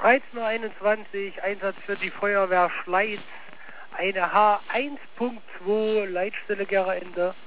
13:21 Uhr, Einsatz für die Feuerwehr Schleiz, eine H1.2, Leitstelle Gera Ende.